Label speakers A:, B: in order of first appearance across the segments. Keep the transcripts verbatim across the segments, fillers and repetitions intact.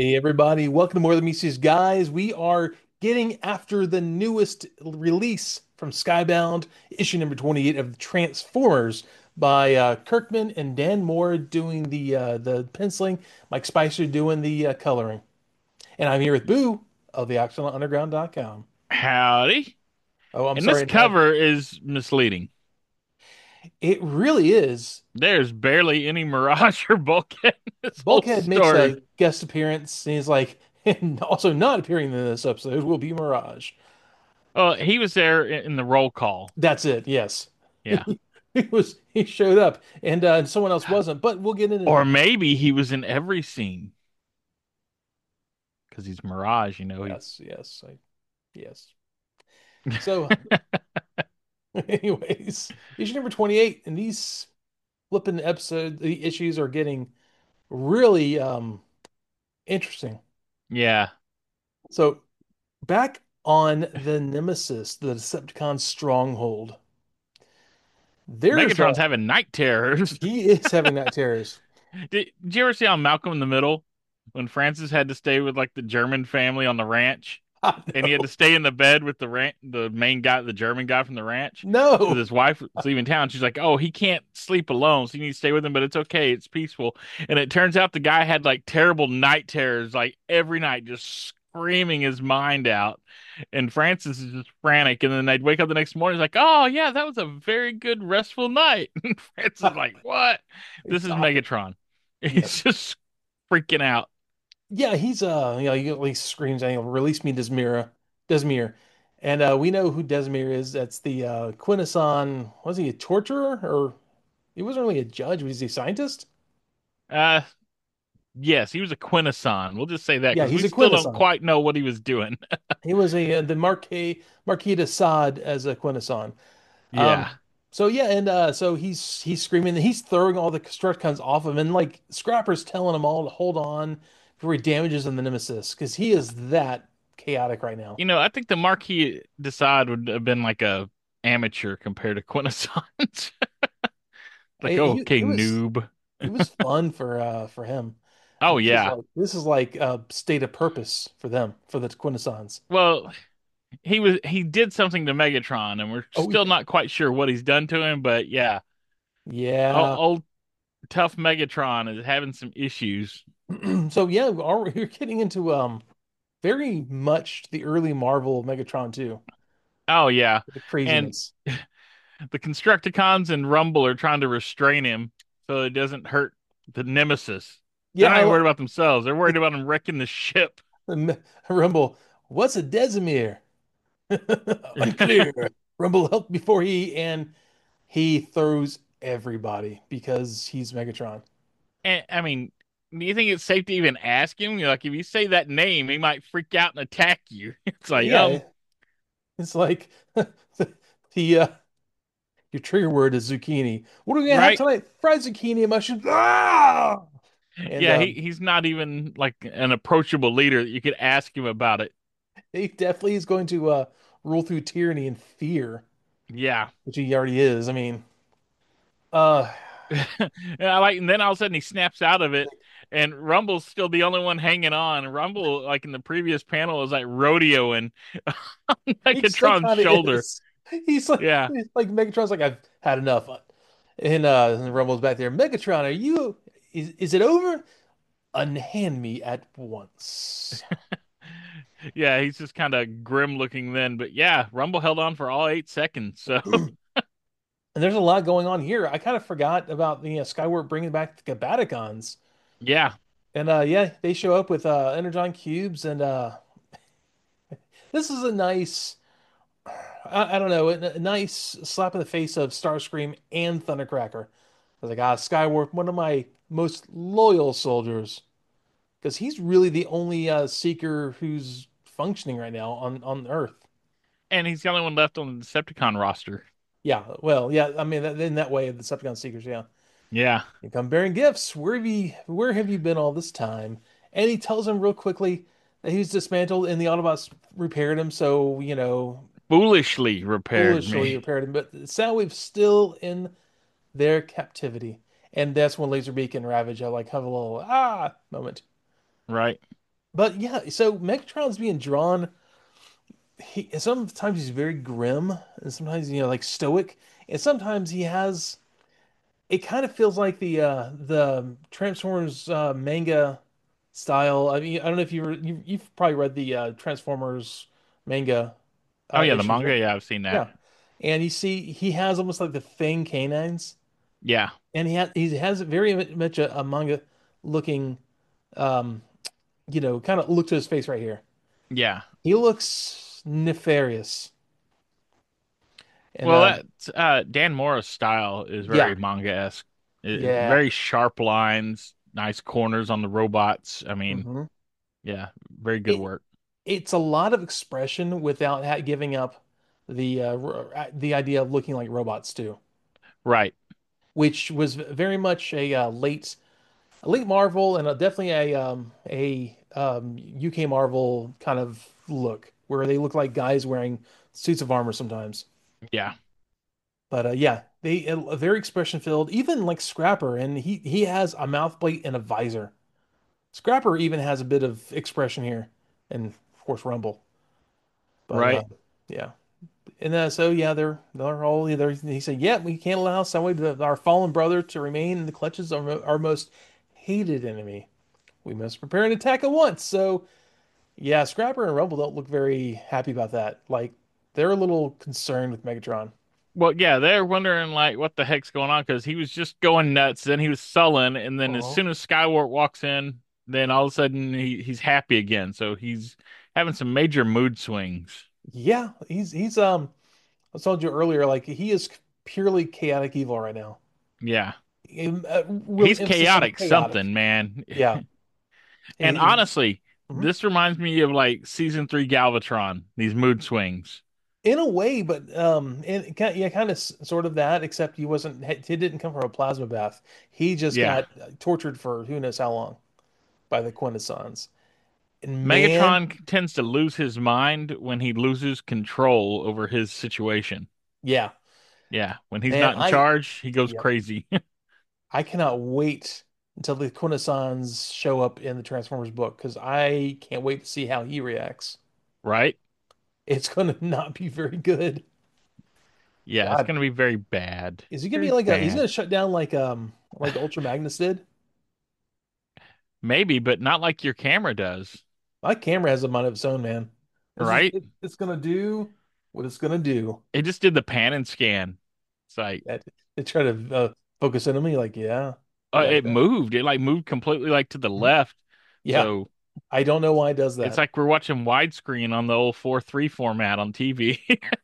A: Hey everybody, welcome to More Than Meets Guys. We are getting after the newest release from Skybound, issue number twenty-eight of Transformers by uh, Kirkman and Dan Moore doing the uh, the penciling, Mike Spicer doing the uh, coloring. And I'm here with Boo of the Oxygen Underground dot com.
B: Howdy.
A: Oh, I'm
B: And this
A: sorry. I,
B: cover is misleading.
A: it really is.
B: There's barely any Mirage or Bulkhead in this whole
A: Bulkhead makes
B: story.
A: a guest appearance, and he's like, and also not appearing in this episode will be Mirage.
B: Well, he was there i- in the roll call.
A: That's it. Yes.
B: Yeah.
A: He was he showed up and uh, someone else wasn't, but we'll get into
B: Or
A: that.
B: maybe he was in every scene because he's Mirage, you know. He
A: Yes, yes, I, yes. So, anyways, issue number twenty-eight, and these flipping episode the issues are getting really um interesting.
B: Yeah.
A: So, back on the Nemesis, the Decepticon stronghold, there's a
B: Megatron's having night terrors.
A: he is having night terrors.
B: Did, did you ever see on Malcolm in the Middle when Francis had to stay with like the German family on the ranch?
A: I
B: And he had to
A: know.
B: stay in the bed with the ran the main guy, the German guy from the ranch, because
A: No.
B: his wife was leaving town. She's like, "Oh, he can't sleep alone, so you need to stay with him, but it's okay, it's peaceful." And it turns out the guy had like terrible night terrors, like every night, just screaming his mind out. And Francis is just frantic. And then they'd wake up the next morning, he's like, "Oh yeah, that was a very good restful night." And Francis is like, "What? This is
A: Stop it.
B: Megatron."
A: Yes.
B: He's just freaking out.
A: Yeah, he's uh, you know, he at least screams, "Angle, release me, Desmira, Desmir," and uh, we know who Desmir is. That's the uh, Quintesson. Was he a torturer or he wasn't really a judge? Was he a scientist?
B: Uh, Yes, he was a Quintesson. We'll just say that
A: Yeah,
B: because
A: he's
B: we
A: a
B: still don't
A: Quintesson.
B: quite know what he was doing.
A: He was a uh, the Marquis Marquis de Sade as a Quintesson.
B: Yeah.
A: Um, so yeah, and uh, so he's he's screaming, he's throwing all the Constructicons off him, and like Scrapper's telling him all to hold on before he damages them the Nemesis because he is that chaotic right now.
B: You know, I think the Marquis de Sade would have been like a amateur compared to Quintessons. Like,
A: He, he
B: okay,
A: it was
B: noob.
A: it was fun for uh for him.
B: Oh
A: This is
B: yeah.
A: like this is like a state of purpose for them, for the Quintessons.
B: Well, he was he did something to Megatron, and we're
A: Oh
B: still not quite sure what he's done to him, but yeah. O-
A: yeah.
B: Old tough Megatron is having some issues.
A: So yeah, are, you're getting into um very much the early Marvel Megatron too.
B: Oh yeah.
A: The
B: And
A: craziness.
B: the Constructicons and Rumble are trying to restrain him so it doesn't hurt the Nemesis. They're
A: Yeah,
B: not
A: I
B: even worried
A: lo-
B: about themselves. They're worried about him wrecking the ship.
A: Rumble. What's a Desimir? Unclear. Rumble helped before he and he throws everybody because he's Megatron.
B: And I mean, do you think it's safe to even ask him? Like, if you say that name, he might freak out and attack you. It's like,
A: Yeah,
B: um,
A: it's like the uh, your trigger word is zucchini. What are we gonna have
B: right?
A: tonight? Fried zucchini and mushrooms. Ah! And
B: Yeah, he
A: um,
B: he's not even like an approachable leader that you could ask him about it.
A: he definitely is going to uh, rule through tyranny and fear,
B: Yeah.
A: which he already is. I mean, uh,
B: And I like, and then all of a sudden he snaps out of it, and Rumble's still the only one hanging on. Rumble, like in the previous panel, is like rodeoing on
A: he still
B: Megatron's
A: kind of
B: shoulder.
A: is. He's like,
B: Yeah.
A: he's like Megatron's like, I've had enough. And uh, and Rumble's back there. Megatron, are you? Is is it over? Unhand me at once.
B: Yeah, he's just kind of grim looking then. But yeah, Rumble held on for all eight seconds. So
A: And there's a lot going on here. I kind of forgot about the uh, Skywarp bringing back the Gabaticons.
B: yeah.
A: And uh, yeah, they show up with uh, Energon cubes, and uh, this is a nice, I, I don't know, a, a nice slap in the face of Starscream and Thundercracker. I was like, ah, Skywarp, one of my most loyal soldiers, because he's really the only uh, Seeker who's functioning right now on on Earth.
B: And he's the only one left on the Decepticon roster.
A: Yeah, well, yeah, I mean, that, in that way, the Decepticon Seekers, yeah.
B: Yeah.
A: You come bearing gifts. Where have you where have you been all this time? And he tells him real quickly that he was dismantled and the Autobots repaired him, so you know,
B: Foolishly repaired
A: foolishly
B: me.
A: repaired him. But Soundwave's still in their captivity. And that's when Laserbeak and Ravage are like have a little ah moment.
B: Right.
A: But yeah, so Megatron's being drawn. He sometimes he's very grim, and sometimes you know like stoic, and sometimes he has. It kind of feels like the uh the Transformers uh, manga style. I mean, I don't know if you were you you've probably read the uh, Transformers manga
B: Oh
A: uh,
B: yeah, the
A: issues, right?
B: manga. Yeah, I've seen that.
A: Yeah, and you see he has almost like the Fang canines,
B: Yeah,
A: and he has he has very much a, a manga looking, um, you know, kind of look to his face right here.
B: yeah.
A: He looks nefarious, and
B: Well,
A: uh,
B: that uh, Dan Mora's style is
A: yeah,
B: very manga-esque. It,
A: yeah.
B: very sharp lines, nice corners on the robots. I mean,
A: hmm
B: yeah, very good
A: It
B: work.
A: it's a lot of expression without ha giving up the uh, r- the idea of looking like robots too,
B: Right,
A: which was very much a uh, late a late Marvel and a, definitely a um, a um, U K Marvel kind of look where they look like guys wearing suits of armor sometimes.
B: yeah,
A: But uh, yeah, they uh, very expression filled. Even like Scrapper, and he he has a mouth plate and a visor. Scrapper even has a bit of expression here, and of course Rumble. But uh,
B: right.
A: yeah. And uh, so yeah, they're they're all either he said, yeah, we can't allow Soundwave, the, our fallen brother, to remain in the clutches of our, our most hated enemy. We must prepare an attack at once. So yeah, Scrapper and Rumble don't look very happy about that. Like they're a little concerned with Megatron.
B: Well, yeah, they're wondering like what the heck's going on because he was just going nuts. Then he was sullen, and then as
A: Uh-huh.
B: soon as Skywarp walks in, then all of a sudden he, he's happy again. So he's having some major mood swings.
A: Yeah, he's he's um I told you earlier, like he is purely chaotic evil right now.
B: Yeah,
A: Em- uh, real
B: he's
A: emphasis on
B: chaotic
A: chaotic.
B: something, man.
A: Yeah.
B: And
A: It- it-
B: honestly,
A: mhm.
B: this reminds me of like season three Galvatron. These mood swings.
A: In a way, but um, and kind yeah, kind of sort of that, except he wasn't. He didn't come from a plasma bath. He just
B: Yeah,
A: got tortured for who knows how long by the Quintessons. And man,
B: Megatron tends to lose his mind when he loses control over his situation.
A: yeah,
B: Yeah, when he's
A: man,
B: not in
A: I
B: charge, he goes
A: yeah,
B: crazy,
A: I cannot wait until the Quintessons show up in the Transformers book because I can't wait to see how he reacts.
B: right?
A: It's gonna not be very good.
B: Yeah, it's
A: God,
B: gonna be very bad.
A: is he gonna be
B: Very
A: like a? He's
B: bad.
A: gonna shut down like um like Ultra Magnus did.
B: Maybe, but not like your camera does,
A: My camera has a mind of its own, man. This is
B: right?
A: it, it's gonna do what it's gonna do.
B: It just did the pan and scan. It's like
A: Yeah, they try to uh, focus in on me, like, yeah,
B: uh,
A: yeah,
B: it
A: yeah.
B: moved. It like moved completely like to the
A: Mhm.
B: left.
A: Yeah,
B: So
A: I don't know why it does
B: it's
A: that.
B: like we're watching widescreen on the old four three format on T V.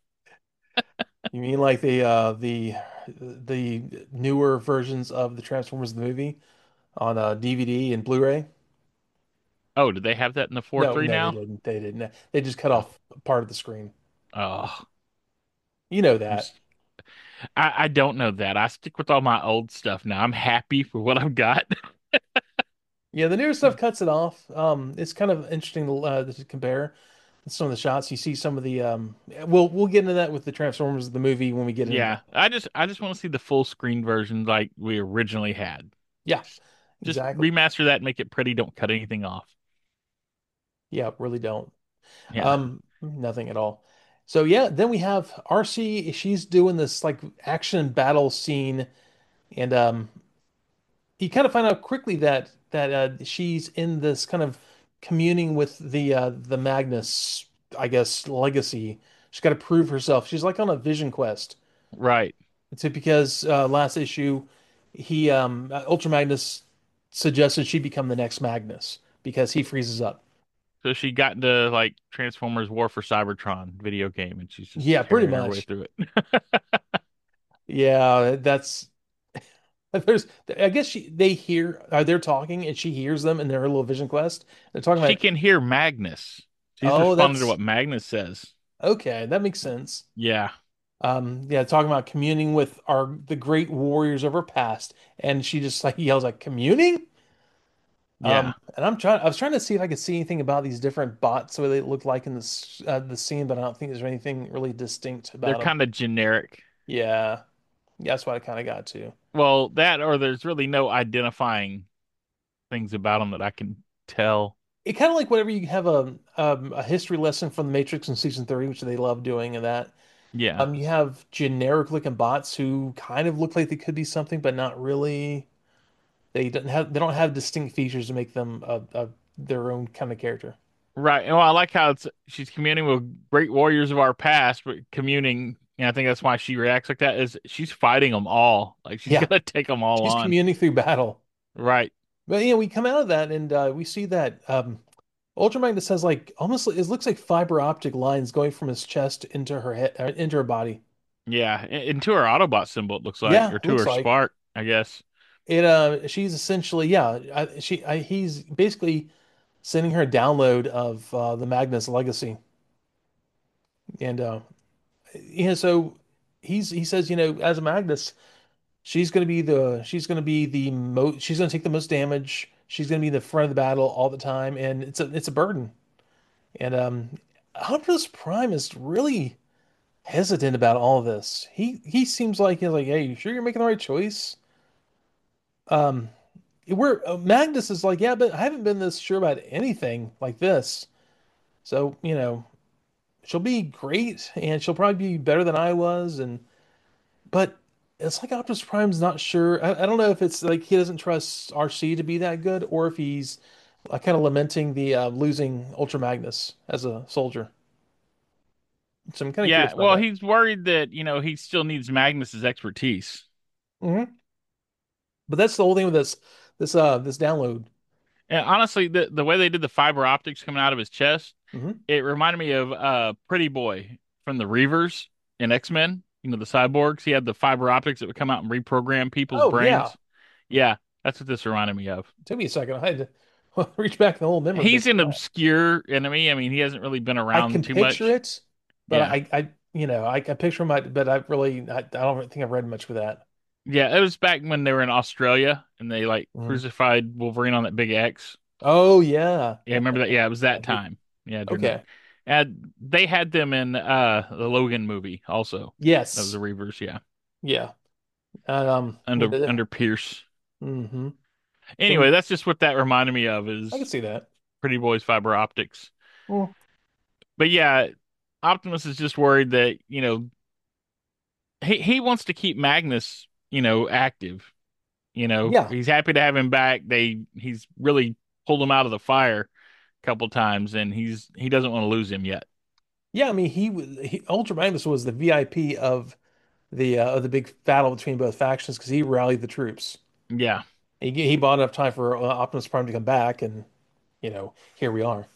A: You mean like the uh the the newer versions of the Transformers the movie on uh D V D and Blu-ray?
B: Oh, did they have that in the four
A: No,
B: three
A: no, they
B: now?
A: didn't. They didn't. They just cut
B: Oh,
A: off part of the screen.
B: oh,
A: You know
B: I'm
A: that.
B: s- I, I don't know that. I stick with all my old stuff now. I'm happy for what I've got.
A: Yeah, the newer stuff cuts it off. Um, it's kind of interesting to, uh, to compare some of the shots. You see some of the um. We'll we'll get into that with the Transformers the movie when we get into
B: Yeah,
A: that.
B: I just I just want to see the full screen version like we originally had.
A: Yeah,
B: Just
A: exactly.
B: remaster that and make it pretty. Don't cut anything off.
A: Yeah, really don't.
B: Yeah.
A: Um, nothing at all. So yeah, then we have R C. She's doing this like action battle scene, and um, you kind of find out quickly that that uh, she's in this kind of communing with the uh, the Magnus, I guess, legacy. She's got to prove herself. She's like on a vision quest.
B: Right.
A: It's because uh, last issue, he um, uh, Ultra Magnus suggested she become the next Magnus because he freezes up.
B: So she got into like Transformers War for Cybertron video game and she's just
A: Yeah, pretty
B: tearing her way
A: much.
B: through it.
A: Yeah, that's there's I guess she they hear uh, they're talking and she hears them in their little vision quest. They're talking
B: She
A: about,
B: can hear Magnus. She's
A: oh,
B: responding to
A: that's
B: what Magnus says.
A: okay, that makes sense.
B: Yeah.
A: Um, yeah, talking about communing with our the great warriors of our past, and she just like yells like communing.
B: Yeah.
A: Um, and I'm trying I was trying to see if I could see anything about these different bots, what they look like in this uh, the scene, but I don't think there's anything really distinct
B: They're
A: about them.
B: kind of generic.
A: Yeah, yeah, that's what I kind of got to.
B: Well, that or there's really no identifying things about them that I can tell.
A: it kind of like whenever you have a um, a history lesson from the Matrix in season three, which they love doing, and that
B: Yeah.
A: um, you have generic looking bots who kind of look like they could be something, but not really. They don't have they don't have distinct features to make them a, a their own kind of character.
B: Right. Well, I like how it's she's communing with great warriors of our past, but communing, and I think that's why she reacts like that, is she's fighting them all. Like she's
A: Yeah,
B: gonna take them all
A: she's
B: on.
A: communing through battle.
B: Right.
A: But you know, we come out of that and uh, we see that um, Ultra Magnus has like almost it looks like fiber optic lines going from his chest into her head, uh, into her body.
B: Yeah. And, and to her Autobot symbol, it looks like,
A: Yeah,
B: or to
A: looks
B: her
A: like
B: spark, I guess.
A: it. Uh, she's essentially yeah. I, she I, he's basically sending her a download of uh, the Magnus legacy, and uh, you know, so he's he says you know as a Magnus, she's gonna be the she's gonna be the most she's gonna take the most damage. She's gonna be in the front of the battle all the time, and it's a it's a burden. And um, Optimus Prime is really hesitant about all of this. He he seems like he's like, hey, you sure you're making the right choice? Um, we're uh, Magnus is like, yeah, but I haven't been this sure about anything like this. So, you know, she'll be great and she'll probably be better than I was. And but it's like Optimus Prime's not sure. I, I don't know if it's like he doesn't trust R C to be that good or if he's uh, kind of lamenting the uh, losing Ultra Magnus as a soldier. So I'm kind of curious
B: Yeah.
A: about
B: Well,
A: that.
B: he's worried that, you know, he still needs Magnus's expertise.
A: Hmm. But that's the whole thing with this this uh this download.
B: And honestly, the the way they did the fiber optics coming out of his chest,
A: Hmm.
B: it reminded me of uh Pretty Boy from the Reavers in X-Men. You know, the cyborgs. He had the fiber optics that would come out and reprogram people's
A: Oh yeah.
B: brains. Yeah, that's what this reminded me of.
A: Took me a second. I had to reach back in the old memory bank
B: He's an
A: for that.
B: obscure enemy. I mean, he hasn't really been
A: I
B: around
A: can
B: too
A: picture
B: much.
A: it, but
B: Yeah.
A: I I you know I can picture my but I really I, I don't think I've read much with that.
B: Yeah, it was back when they were in Australia and they like
A: Mhm.
B: crucified Wolverine on that big X.
A: Oh yeah.
B: Yeah, remember that? Yeah, it was
A: Yeah.
B: that
A: He,
B: time. Yeah, during that.
A: okay.
B: And they had them in uh the Logan movie also. That was
A: Yes.
B: the Reavers, yeah.
A: Yeah. Um. You
B: Under
A: know,
B: under Pierce.
A: hmm. So
B: Anyway, that's just what that reminded me of
A: I can
B: is
A: see that.
B: Pretty Boys fiber optics.
A: Well,
B: But yeah, Optimus is just worried that, you know, he he wants to keep Magnus, you know, active. You know,
A: yeah.
B: he's happy to have him back. They he's really pulled him out of the fire a couple times and he's he doesn't want to lose him yet.
A: Yeah. I mean, he was he, Ultra Magnus was the V I P of the uh, of the big battle between both factions because he rallied the troops.
B: Yeah.
A: He he bought enough time for uh, Optimus Prime to come back, and you know, here we are.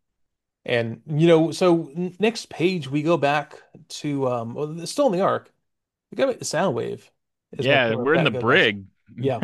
A: And you know, so n- next page we go back to um, well, it's still in the arc. We go back to Soundwave. Is my
B: Yeah,
A: point
B: we're in the
A: back goes back to.
B: brig.
A: Yeah,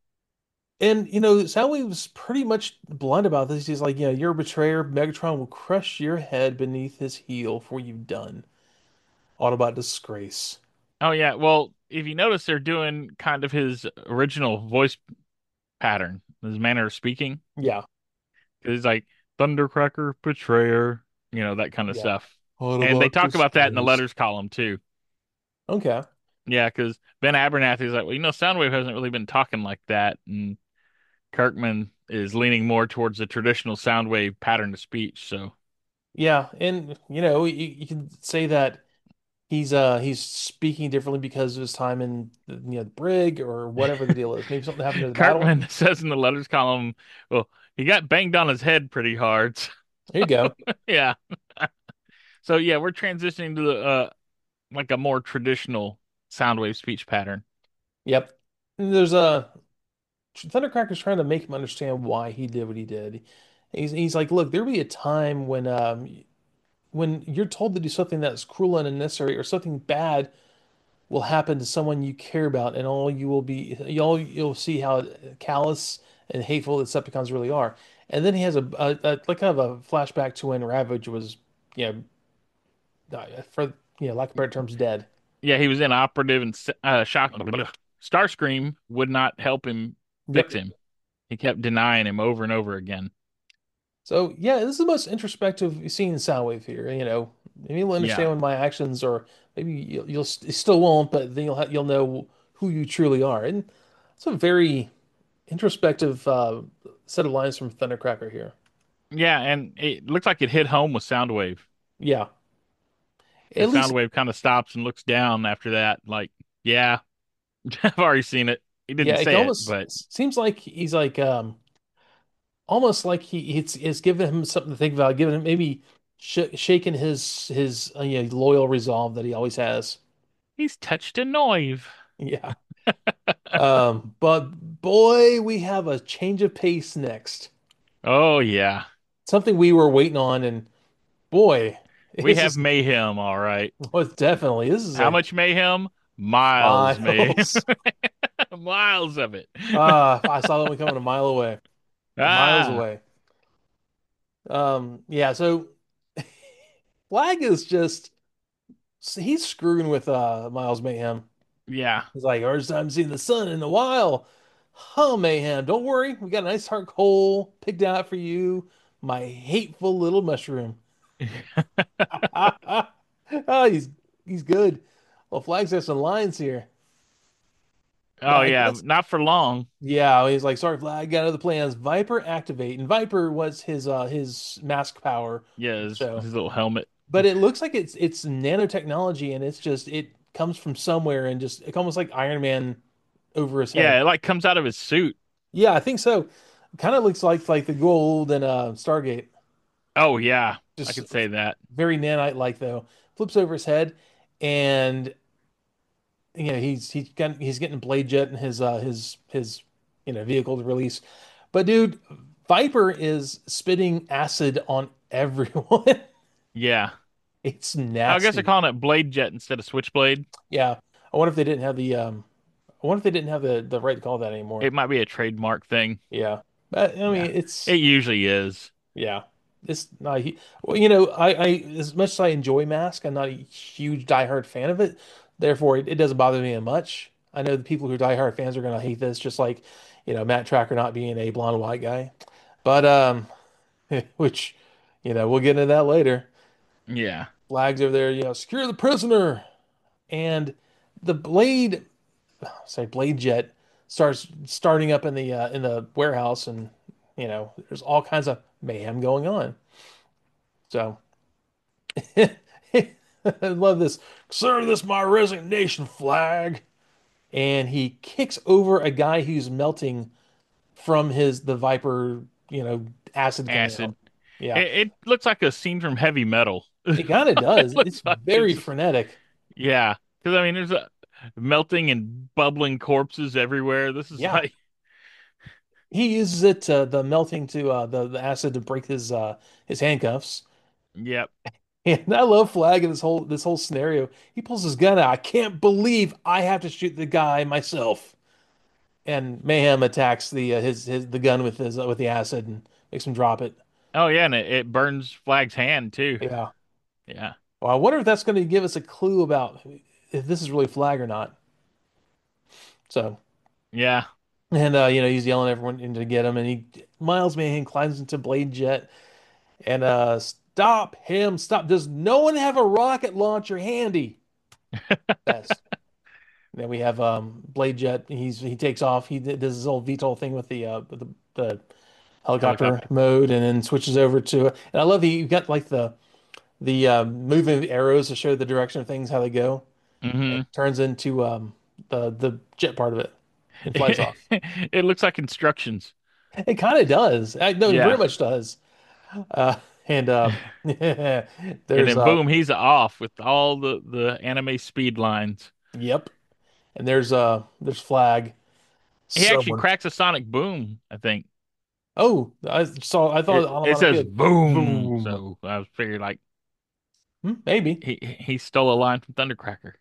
A: and you know, Soundwave's pretty much blunt about this. He's like, you know, you're a betrayer. Megatron will crush your head beneath his heel for what you've done. Autobot disgrace.
B: Oh yeah. Well, if you notice they're doing kind of his original voice pattern, his manner of speaking.
A: Yeah,
B: 'Cause he's like Thundercracker, betrayer, you know, that kind of
A: yeah.
B: stuff. And they
A: Autobot
B: talk about that in the
A: disgrace.
B: letters column too.
A: Okay.
B: Yeah, because Ben Abernathy's like, well, you know, Soundwave hasn't really been talking like that, and Kirkman is leaning more towards the traditional Soundwave pattern of speech. So
A: Yeah, and you know, you, you can say that he's uh he's speaking differently because of his time in the, you know, the brig or whatever the deal is. Maybe something happened in the battle.
B: Kirkman says in the letters column, well, he got banged on his head pretty hard.
A: There you go.
B: Yeah. So yeah, we're transitioning to the uh like a more traditional Soundwave speech pattern.
A: Yep. And there's a Thundercracker's trying to make him understand why he did what he did. He's he's like, look, there'll be a time when um when you're told to do something that's cruel and unnecessary or something bad will happen to someone you care about, and all you will be you'll you'll see how callous and hateful the Decepticons really are. And then he has a, a, a like kind of a flashback to when Ravage was, you know, uh, for you know, lack of better terms, dead.
B: Yeah, he was inoperative and uh shock Starscream would not help him fix
A: Yep.
B: him. He kept denying him over and over again.
A: So yeah, this is the most introspective scene in Soundwave here. You know, maybe you'll
B: Yeah.
A: understand when my actions, or maybe you'll, you'll you still won't, but then you'll ha you'll know who you truly are. And it's a very introspective uh, set of lines from Thundercracker here.
B: Yeah, and it looked like it hit home with Soundwave
A: Yeah, at
B: because
A: least
B: Soundwave kind of stops and looks down after that. Like, yeah, I've already seen it. He
A: yeah.
B: didn't
A: It
B: say it,
A: almost
B: but
A: seems like he's like um almost like he it's it's given him something to think about, giving him maybe sh shaking his his uh, you know, loyal resolve that he always has.
B: he's touched a nerve.
A: Yeah. Um, but boy, we have a change of pace next.
B: Oh yeah,
A: Something we were waiting on, and boy,
B: we
A: this
B: have
A: is
B: mayhem. All right,
A: was definitely this is
B: how
A: a
B: much mayhem? Miles mayhem,
A: miles.
B: miles of it.
A: Ah, I saw that one coming a mile away, miles
B: Ah,
A: away. Um, yeah, so Flag is just he's screwing with uh Miles Mayhem.
B: yeah.
A: He's like, first time seeing the sun in a while. Huh, Mayhem. Don't worry, we got a nice heart coal picked out for you, my hateful little mushroom. Oh, he's he's good. Well, Flags has some lines here, but
B: Oh
A: I
B: yeah,
A: guess
B: not for long.
A: yeah, he's like, sorry, Flag, got other plans. Viper activate, and Viper was his uh his mask power
B: Yeah,
A: in the
B: his,
A: show.
B: his little helmet.
A: But it looks like it's it's nanotechnology, and it's just it comes from somewhere, and just it's almost like Iron Man over his head.
B: Yeah, it like comes out of his suit.
A: Yeah, I think so. Kind of looks like like the gold in uh Stargate.
B: Oh yeah, I
A: Just
B: could say that.
A: very nanite like though. Flips over his head, and you know he's he's got he's getting Blade Jet in his uh his his you know vehicle to release. But dude, Viper is spitting acid on everyone.
B: Yeah.
A: It's
B: I guess they're
A: nasty.
B: calling it Blade Jet instead of Switchblade.
A: Yeah. I wonder if they didn't have the um I wonder if they didn't have the the right to call that anymore.
B: It might be a trademark thing.
A: Yeah. But, I
B: Yeah.
A: mean, it's
B: It usually is.
A: yeah. It's not he, well, you know, I I as much as I enjoy Mask, I'm not a huge diehard fan of it. Therefore, it, it doesn't bother me that much. I know the people who are diehard fans are gonna hate this, just like, you know, Matt Tracker not being a blonde white guy. But um which, you know, we'll get into that later.
B: Yeah.
A: Flags over there, you know, secure the prisoner. And the blade say Blade Jet starts starting up in the uh, in the warehouse, and you know there's all kinds of mayhem going on. So I love this. Consider this my resignation flag. And he kicks over a guy who's melting from his the Viper, you know, acid coming out.
B: Acid.
A: Yeah,
B: It, it looks like a scene from Heavy Metal.
A: it kind of
B: It
A: does. It's
B: looks like
A: very
B: it's
A: frenetic.
B: yeah. Because I mean, there's a melting and bubbling corpses everywhere. This is
A: Yeah,
B: like,
A: he uses it to the melting to uh, the the acid to break his uh, his handcuffs.
B: yep.
A: And I love Flag in this whole this whole scenario. He pulls his gun out. I can't believe I have to shoot the guy myself. And Mayhem attacks the uh, his his the gun with his uh, with the acid and makes him drop it.
B: Oh yeah, and it, it burns Flag's hand too.
A: Yeah.
B: Yeah.
A: Well, I wonder if that's going to give us a clue about if this is really Flag or not. So,
B: Yeah.
A: and uh, you know, he's yelling at everyone in to get him, and he Miles Mayhem climbs into Blade Jet and uh, stop him! Stop! Does no one have a rocket launcher handy? Yes. Then we have um Blade Jet. He's he takes off. He d- does his old V TOL thing with the uh with the, the helicopter
B: Helicopter.
A: mode, and then switches over to. And I love that you got like the the uh, moving arrows to show the direction of things how they go.
B: Hmm.
A: It turns into um the the jet part of it and flies
B: It,
A: off.
B: it looks like instructions.
A: It kind of does. I know it very
B: Yeah.
A: much does. Uh, and uh,
B: And
A: there's
B: then
A: uh
B: boom, he's off with all the the anime speed lines.
A: yep, and there's uh there's Flag.
B: He actually
A: Someone.
B: cracks a sonic boom, I think.
A: Oh, I saw. I thought
B: It it says
A: onomatopoeia.
B: boom,
A: Boom.
B: so I was figuring like
A: Hmm, maybe.
B: he he stole a line from Thundercracker.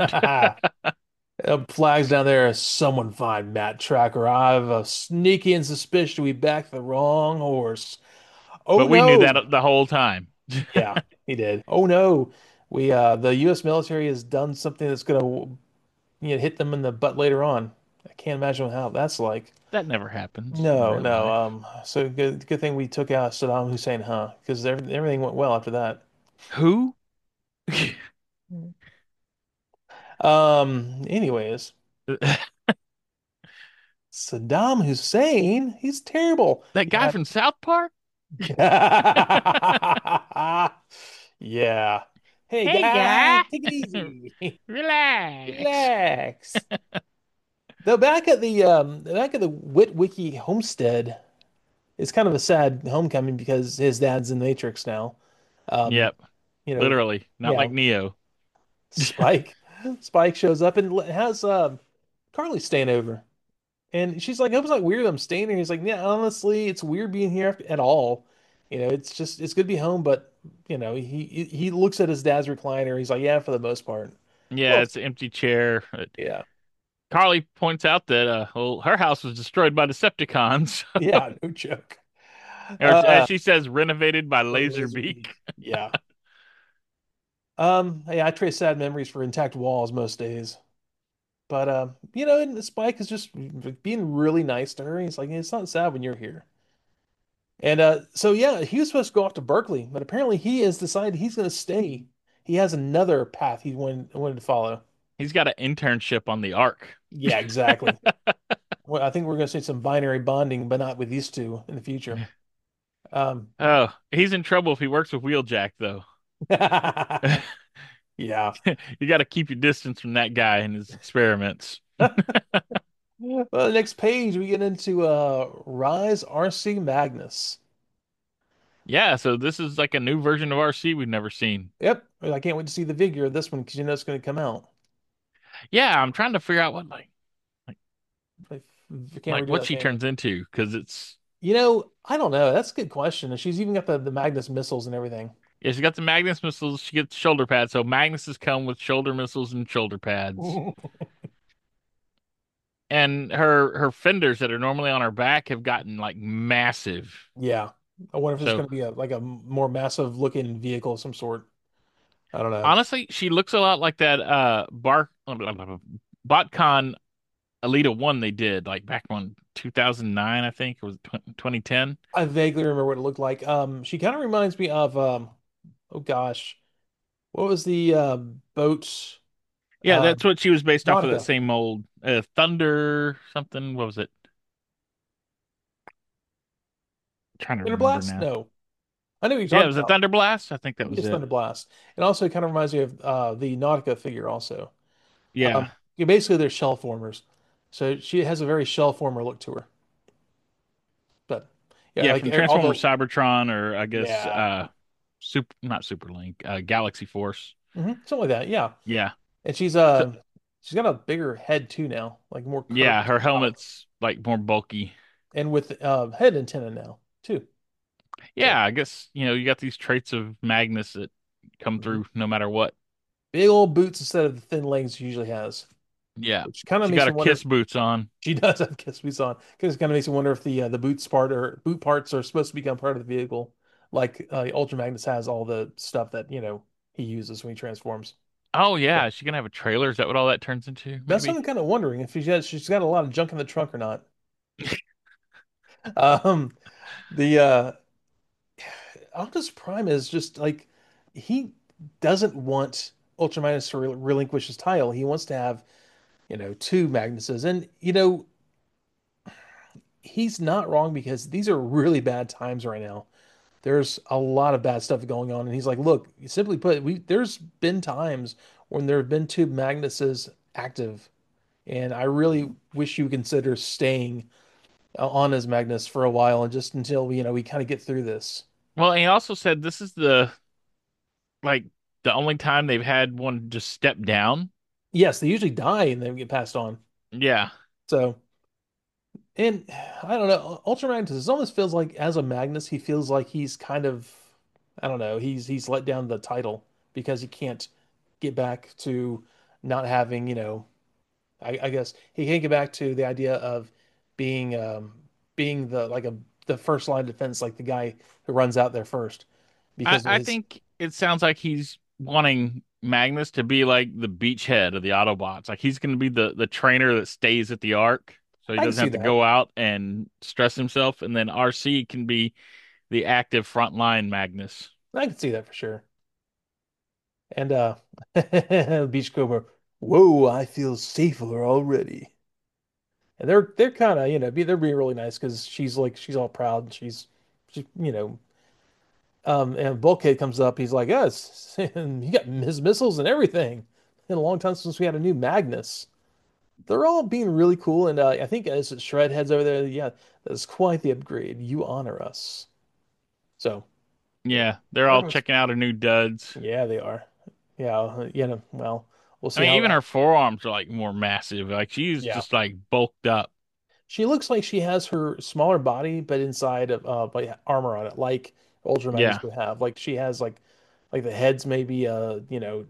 A: Uh, Flags down there. Someone find Matt Tracker. I have a sneaky and suspicion we backed the wrong horse. Oh
B: But we knew
A: no.
B: that the whole time.
A: Yeah, he did. Oh no. We uh the U S military has done something that's gonna you know hit them in the butt later on. I can't imagine how that's like.
B: That never happens in
A: No,
B: real
A: no.
B: life.
A: Um, so good, good thing we took out Saddam Hussein, huh? Because everything went well after that.
B: Who?
A: Um, anyways, Saddam Hussein, he's terrible.
B: That
A: He
B: guy
A: had
B: from South Park?
A: Yeah. Hey
B: Hey,
A: guy,
B: guy,
A: take it easy.
B: relax.
A: Relax. Though back at the um back at the Witwicky homestead, it's kind of a sad homecoming because his dad's in the Matrix now. Um,
B: Yep,
A: you know,
B: literally, not
A: yeah,
B: like Neo.
A: Spike. Spike shows up and has um Carly staying over. And she's like, it was like weird I'm staying here. He's like, yeah, honestly, it's weird being here at all. You know, it's just it's good to be home, but you know, he he he looks at his dad's recliner. He's like, yeah, for the most part.
B: Yeah,
A: Well,
B: it's an empty chair. Uh,
A: yeah,
B: Carly points out that uh, well, her house was destroyed by Decepticons,
A: yeah, no joke.
B: or as
A: Uh,
B: she says, renovated by
A: or laser
B: Laserbeak.
A: beak. Yeah. Um, yeah, I trace sad memories for intact walls most days. But uh, you know, and Spike is just being really nice to her. He's like, it's not sad when you're here. And uh, so yeah, he was supposed to go off to Berkeley, but apparently he has decided he's going to stay. He has another path he wanted, wanted to follow.
B: He's got an internship on the Ark.
A: Yeah, exactly. Well, I think we're going to see some binary bonding, but not with these two in the future. Um,
B: Oh, he's in trouble if he works with Wheeljack, though.
A: yeah.
B: You got to keep your distance from that guy and his experiments.
A: Well, the next page we get into uh Rise R C Magnus.
B: Yeah, so this is like a new version of R C we've never seen.
A: Yep, I can't wait to see the figure of this one because you know it's going to come out.
B: Yeah, I'm trying to figure out what like like
A: I I can't
B: like
A: redo
B: what
A: that
B: she
A: thing.
B: turns into because it's
A: You know, I don't know. That's a good question. And she's even got the, the Magnus missiles and everything.
B: yeah, she got the Magnus missiles, she gets shoulder pads. So Magnuses come with shoulder missiles and shoulder pads. And her her fenders that are normally on her back have gotten like massive.
A: Yeah. I wonder if there's
B: So
A: going to be a like a more massive looking vehicle of some sort. I don't know.
B: honestly, she looks a lot like that uh Bar BotCon Alita one they did like back in two thousand nine, I think it was twenty ten.
A: I vaguely remember what it looked like. Um, she kind of reminds me of um, oh gosh, what was the uh, boat?
B: Yeah,
A: Uh,
B: that's what she was based off of, that
A: Nautica.
B: same mold. Uh, Thunder something. What was it? Trying to
A: Thunder
B: remember
A: Blast?
B: now.
A: No, I know what you're
B: Yeah,
A: talking
B: was it
A: about.
B: Thunder Blast? I think
A: I
B: that
A: think
B: was
A: it's
B: it.
A: Thunder Blast. It also kind of reminds me of uh, the Nautica figure also.
B: Yeah.
A: Um, yeah, basically they're shell formers. So she has a very shell former look to her. But yeah,
B: Yeah,
A: like
B: from
A: er, all
B: Transformers
A: the
B: Cybertron, or I guess
A: yeah,
B: uh Super not Superlink, uh Galaxy Force.
A: hmm something like that. Yeah,
B: Yeah.
A: and she's
B: So
A: uh she's got a bigger head too now, like more
B: yeah,
A: curved
B: her
A: top,
B: helmet's like more bulky.
A: and with uh head antenna now too. So
B: Yeah, I guess, you know, you got these traits of Magnus that come
A: mhm.
B: through no matter what.
A: Big old boots instead of the thin legs she usually has,
B: Yeah.
A: which kind of
B: She
A: makes
B: got
A: me
B: her
A: wonder if
B: Kiss boots on.
A: she does have kiss boots on. Because it kind of makes me wonder if the uh, the boots part or boot parts are supposed to become part of the vehicle, like uh, Ultra Magnus has all the stuff that you know he uses when he transforms.
B: Oh
A: So
B: yeah, is she gonna have a trailer? Is that what all that turns into?
A: that's what
B: Maybe?
A: I'm kind of wondering if she has she's got a lot of junk in the trunk or not. Um, the uh, Optimus Prime is just like he doesn't want Ultra Magnus to rel relinquish his title. He wants to have you know two Magnuses, and you know he's not wrong because these are really bad times right now. There's a lot of bad stuff going on, and he's like, look, simply put, we there's been times when there have been two Magnuses active, and I really wish you would consider staying uh, on as Magnus for a while and just until you know we kind of get through this.
B: Well, and he also said this is the like the only time they've had one just step down.
A: Yes, they usually die and then get passed on.
B: Yeah.
A: So, and I don't know, Ultra Magnus, it almost feels like as a Magnus, he feels like he's kind of, I don't know, he's he's let down the title because he can't get back to not having, you know, I, I guess he can't get back to the idea of being um being the like a the first line of defense, like the guy who runs out there first
B: I,
A: because of
B: I
A: his.
B: think it sounds like he's wanting Magnus to be like the beachhead of the Autobots. Like he's gonna be the the trainer that stays at the Ark, so he
A: I can
B: doesn't
A: see
B: have to
A: that.
B: go out and stress himself. And then R C can be the active frontline Magnus.
A: I can see that for sure. And uh Beach Cobra, whoa, I feel safer already. And they're they're kind of, you know, be they're being really nice because she's like she's all proud and she's Just, you know, um, and Bulkhead comes up. He's like, yes, and he got his missiles and everything. In a long time since we had a new Magnus. They're all being really cool, and uh, I think as Shred heads over there, yeah, that's quite the upgrade. You honor us. So, yeah,
B: Yeah, they're all
A: everyone's,
B: checking out her new duds.
A: yeah, they are. Yeah, uh, you know, well, we'll
B: I
A: see
B: mean,
A: how
B: even
A: that.
B: her forearms are like more massive. Like she's
A: Yeah,
B: just like bulked up.
A: she looks like she has her smaller body, but inside of uh, like armor on it, like Ultra Magnus
B: Yeah,
A: would have. Like she has like, like the head's maybe uh, you know,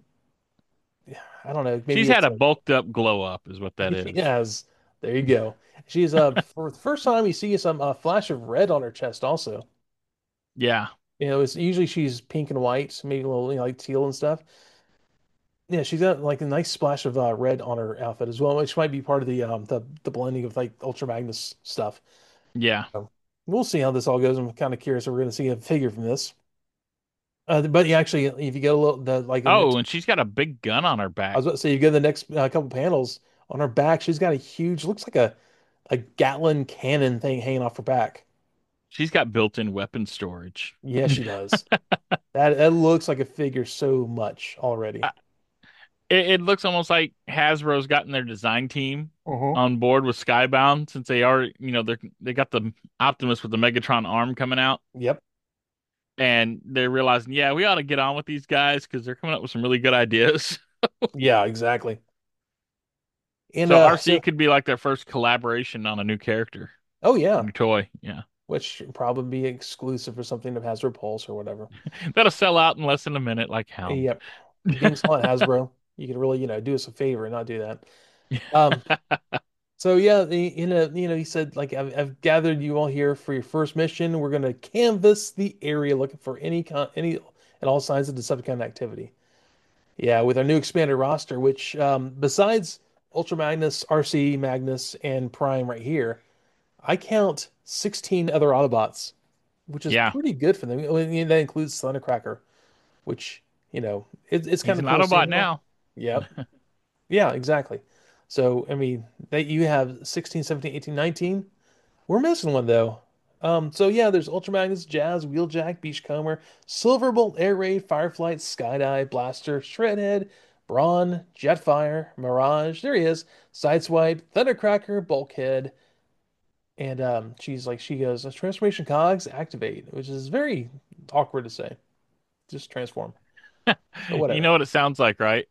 A: I don't know,
B: she's
A: maybe
B: had
A: it's
B: a
A: like
B: bulked up glow up, is what that
A: she
B: is.
A: has. There you go. She's uh for the first time we see some uh, flash of red on her chest also.
B: Yeah,
A: You know, it's usually she's pink and white, maybe a little, you know, like teal and stuff. Yeah, she's got like a nice splash of uh, red on her outfit as well, which might be part of the um the the blending of like Ultra Magnus stuff.
B: yeah.
A: So we'll see how this all goes. I'm kind of curious if we're going to see a figure from this. Uh, but yeah, actually, if you go a little the like the
B: Oh,
A: next,
B: and she's got a big gun on her
A: I
B: back.
A: was about to say you go to the next uh, couple panels on her back, she's got a huge, looks like a a Gatling cannon thing hanging off her back.
B: She's got built-in weapon storage.
A: Yeah, she does. That that looks like a figure so much already.
B: I- It, it looks almost like Hasbro's gotten their design team
A: Uh-huh.
B: on board with Skybound since they are, you know, they're they got the Optimus with the Megatron arm coming out,
A: Yep.
B: and they're realizing, yeah, we ought to get on with these guys because they're coming up with some really good ideas.
A: Yeah, exactly. And
B: So
A: uh
B: R C
A: so
B: could be like their first collaboration on a new character,
A: oh yeah,
B: new toy. Yeah,
A: which probably be exclusive or something that has Repulse or whatever.
B: that'll sell out in less than a minute, like Hound.
A: Yep. Being small at Hasbro, you could really, you know, do us a favor and not do that. Um, so yeah, the, you know, you know, he said like I've, I've gathered you all here for your first mission. We're gonna canvass the area looking for any con any and all signs of Decepticon activity. Yeah, with our new expanded roster, which um, besides Ultra Magnus, R C, Magnus, and Prime right here, I count sixteen other Autobots, which is
B: Yeah,
A: pretty good for them. I mean, that includes Thundercracker, which, you know, it, it's kind
B: he's
A: of
B: an
A: cool seeing
B: Autobot
A: them all.
B: now.
A: Yep. Yeah, exactly. So, I mean, that you have sixteen, seventeen, eighteen, nineteen. We're missing one though. Um, so yeah, there's Ultra Magnus, Jazz, Wheeljack, Beachcomber, Silverbolt, Air Raid, Fireflight, Skydive, Blaster, Shredhead, Brawn, Jetfire, Mirage. There he is. Sideswipe, Thundercracker, Bulkhead, and um, she's like, she goes, transformation cogs activate, which is very awkward to say. Just transform. But
B: You
A: whatever.
B: know what it sounds like, right?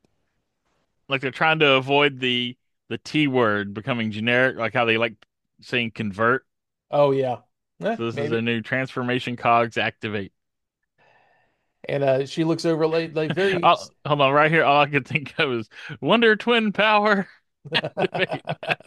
B: Like they're trying to avoid the the T word becoming generic, like how they like saying convert.
A: Oh yeah. Eh,
B: So this is a
A: maybe.
B: new transformation cogs activate.
A: And uh, she looks over like like very
B: Oh, hold on, right here. All I could think of is Wonder Twin power activate.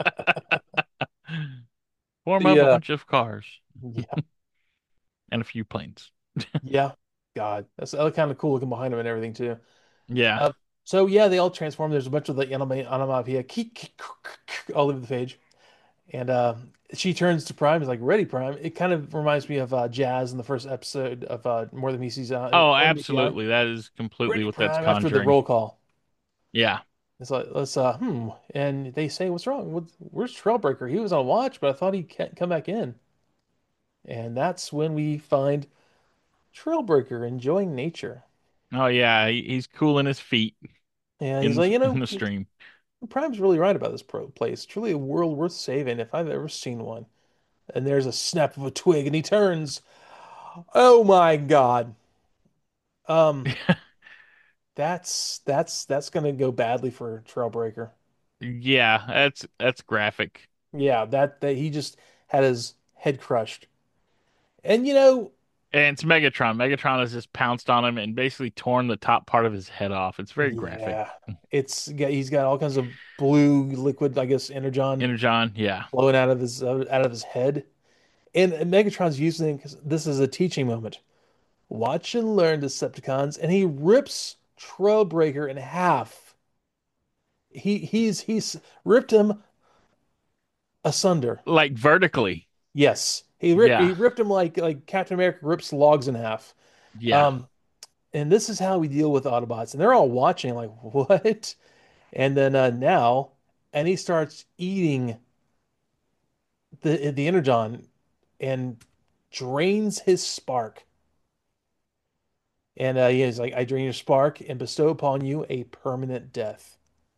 B: Form
A: the
B: up a
A: uh
B: bunch of cars
A: yeah,
B: and a few planes.
A: yeah. God, that's uh, kind of cool looking behind him and everything too.
B: Yeah.
A: Uh, so yeah, they all transform. There's a bunch of the anime onomatopoeia all over the page, and uh, she turns to Prime. Is like, "Ready, Prime." It kind of reminds me of uh, Jazz in the first episode of uh, More Than Meets the Eye.
B: Oh,
A: More Than Meets the Eye.
B: absolutely. That is completely
A: Ready,
B: what that's
A: Prime. After the
B: conjuring.
A: roll call,
B: Yeah.
A: it's like, let's uh, hmm. And they say, "What's wrong? What, where's Trailbreaker? He was on watch, but I thought he can't come back in." And that's when we find Trailbreaker enjoying nature.
B: Oh yeah, he, he's cooling his feet
A: And he's
B: in
A: like, you
B: in
A: know,
B: the stream.
A: Prime's really right about this pro place. Truly a world worth saving if I've ever seen one. And there's a snap of a twig, and he turns. Oh my God. Um, that's that's that's gonna go badly for Trailbreaker.
B: Yeah, that's that's graphic.
A: Yeah, that that he just had his head crushed. And you know,
B: And it's Megatron. Megatron has just pounced on him and basically torn the top part of his head off. It's very graphic.
A: yeah, it's got he's got all kinds of blue liquid, I guess, energon
B: Energon, yeah.
A: flowing out of his uh, out of his head. And, and Megatron's using because this is a teaching moment. Watch and learn, Decepticons, and he rips Trailbreaker in half. He he's he's ripped him asunder.
B: Like vertically.
A: Yes, he ripped he
B: Yeah.
A: ripped him like like Captain America rips logs in half.
B: Yeah.
A: Um, and this is how we deal with Autobots, and they're all watching like what? And then uh, now, and he starts eating the the Energon, and drains his spark. And uh, he's like, I drain your spark and bestow upon you a permanent death.